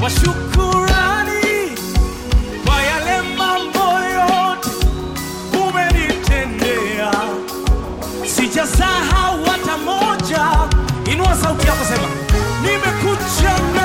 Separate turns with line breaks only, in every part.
wa shukrani kwa yale mambo yote umenitendea. Sijasahau hata moja. Inua sauti yako, sema nimekuja na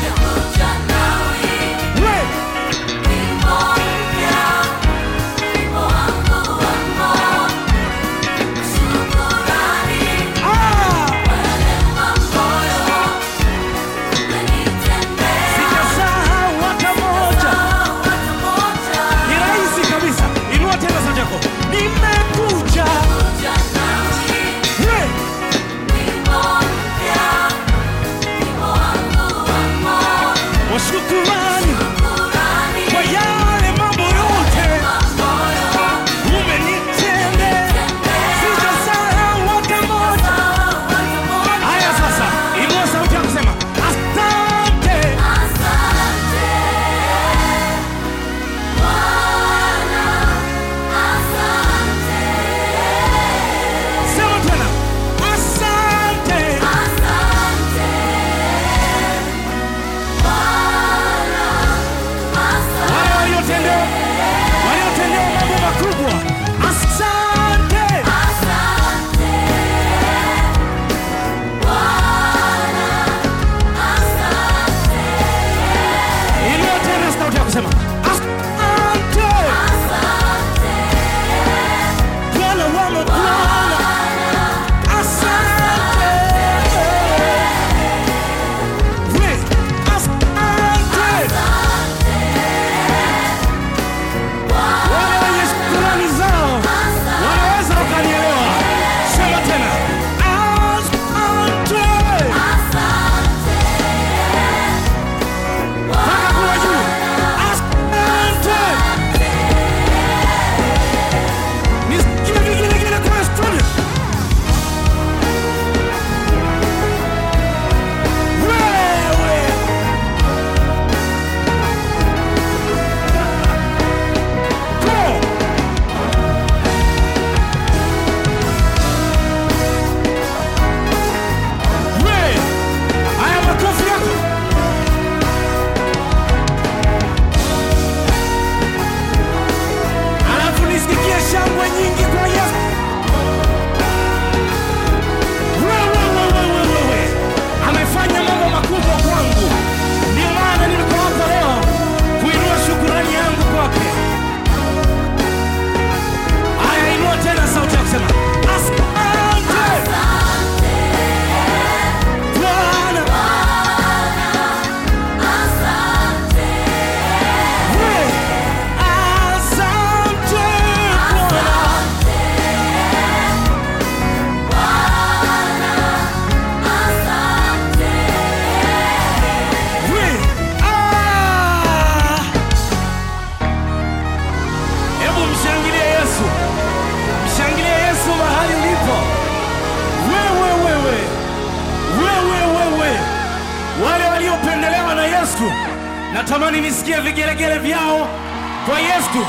natamani nisikie vigelegele vyao kwa Yesu.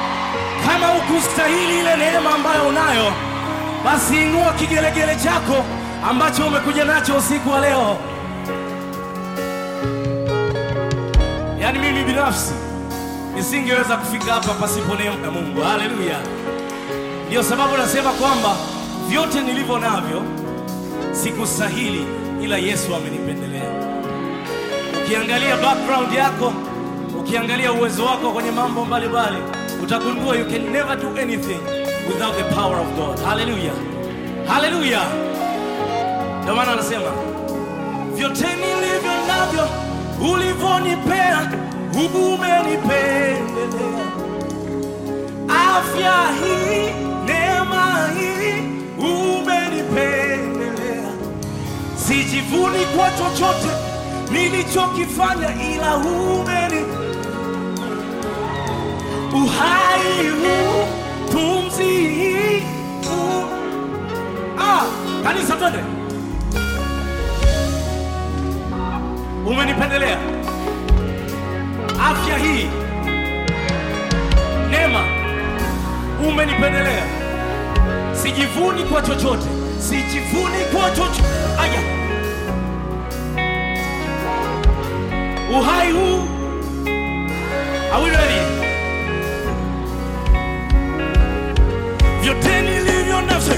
Kama ukustahili ile neema ambayo unayo, basi inua kigelegele chako ambacho umekuja nacho usiku wa leo. Yani mimi binafsi nisingeweza kufika hapa pasipo neema ya Mungu. Haleluya. Ndio sababu nasema kwamba vyote nilivyo navyo sikustahili, ila Yesu amenipendelea. Ukiangalia background yako, ukiangalia uwezo wako kwenye mambo mbalimbali, utagundua you can never do anything without the power of God. Hallelujah. Hallelujah. Ndio maana anasema vyote nilivyo navyo ulivyonipea umenipendelea. Afya hii, neema hii umenipendelea. Sijivuni kwa chochote nilichokifanya, ila uhai huu, pumzi hii. Kanisa twende. Umenipendelea. Afya hii, neema, umenipendelea. Sijivuni kwa chochote, sijivuni kwa chochote. Aya. uhai huu. Are we ready? Vyote nilivyo navyo,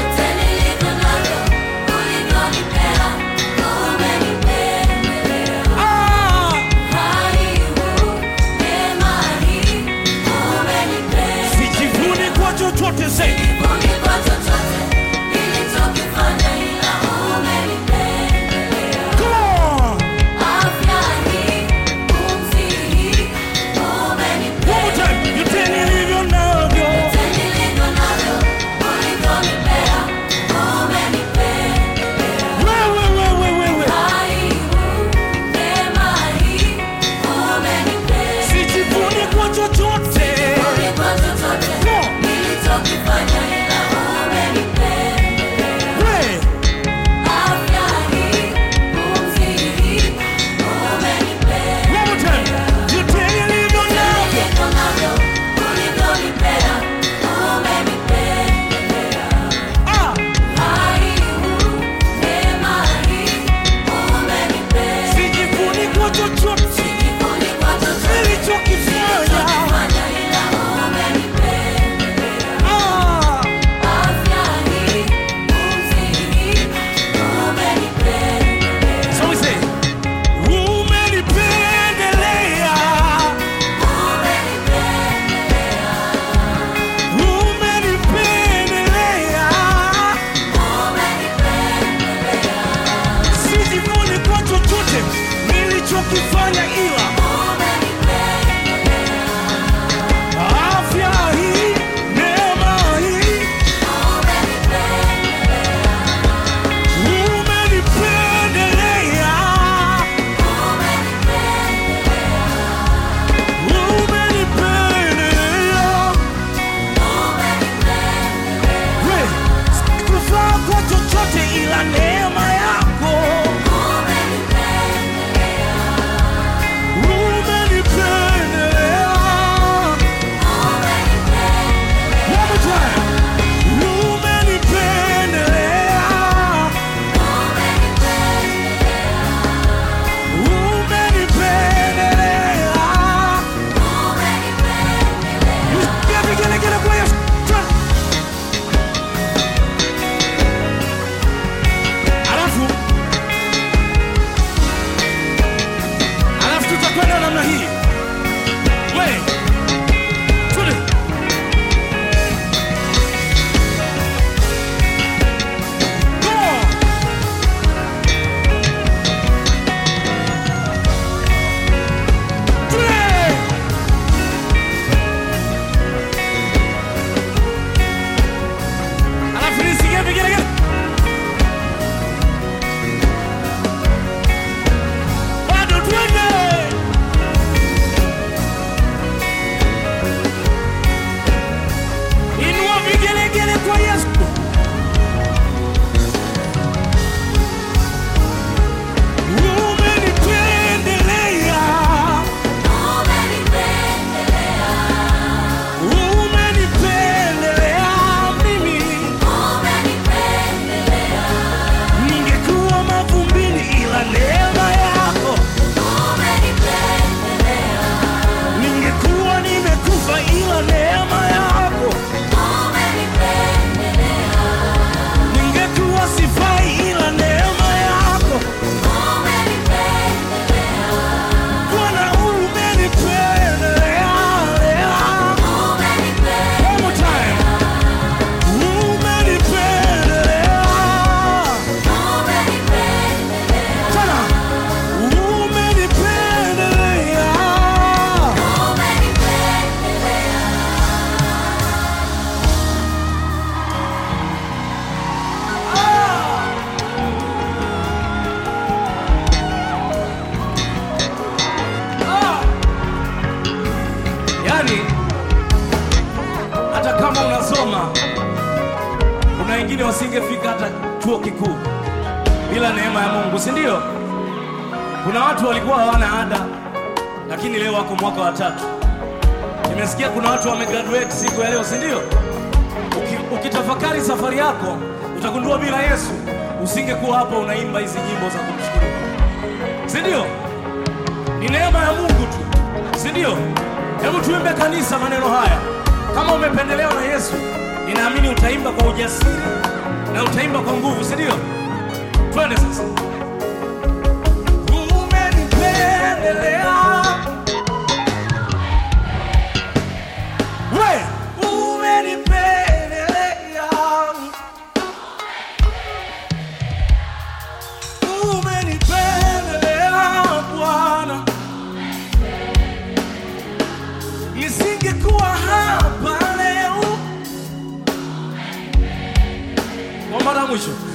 ulivyonipea, umenipendelea. Uhai huu, neema hii, umenipea.
sijivuni kwa chochote zaidi.
Sijivuni kwa chochote nilichokifanya, ila umenipendelea.
Come on.
Afya hii, pumzi hii, umenipea.
One more time. Vyote nilivyo navyo,
Vyote nilivyo navyo, ulivyonipea, umenipendelea.
wewe.
Uhai huu, neema hii, umenipea.
Sijivuni kwa chochote.
Sijivuni kwa chochote nilichokifanya, ila umenipendelea.
Wewe.
Afya hii, pumzi hii, umenipea.
One more time. Vyote nilivyo navyo,
Nilivyo navyo, ulivyonipea, umenipendelea. Uhai huu, neema hii, umenipea.
sijivuni kwa chochote
Sijivuni kwa chochote
nilichokifanya.
nilichokifanya, ila umenipendelea. Afya hii, pumzi hii, umenipendelea.
So we say, umenipendelea, umenipendelea. Sijivuni kwa chochote nilichokifanya, ila afya hii, neema hii, umenipendelea, umenipendelea. We, sikufaa kwa chochote ila neema yako. Umenipendelea. One more time. Umenipendelea. Umenipendelea. Vigelegele kwa Yesu. Alafu tutakwenda namna hii. We, twende. Come on. Twende. Alafu nisikie vigelegele. Bado twende. Inua vigelegele kwa Yesu. Umenipendelea. Umenipendelea mimi. Ningekuwa mavumbini ila neema yako. Ningekuwa nimekufa ila neema yako. Ningekuwa sifai ila neema yako. Bwana umenipendelea. One more time. Umenipendelea. Tena. Umenipendelea. Yaani hata kama unasoma, kuna wengine wasingefika hata chuo kikuu bila neema ya Mungu, si ndio? Kuna watu walikuwa hawana ada, lakini leo wako mwaka wa 3. Nimesikia kuna watu wamegraduate siku ya leo, si ndio? Ukitafakari safari yako utagundua bila Yesu usingekuwa hapa unaimba hizi nyimbo za kumshukuru, si ndio? ni neema ya Mungu tu, si ndio? Hebu tuimbe kanisa maneno haya. Kama umependelewa na Yesu, ninaamini utaimba kwa ujasiri na utaimba kwa nguvu, si ndio? Twende sasa. Umenipendelea, wewe umenipendelea, umenipendelea Bwana. Nisingekuwa hapa leo. Kwa mara mwisho.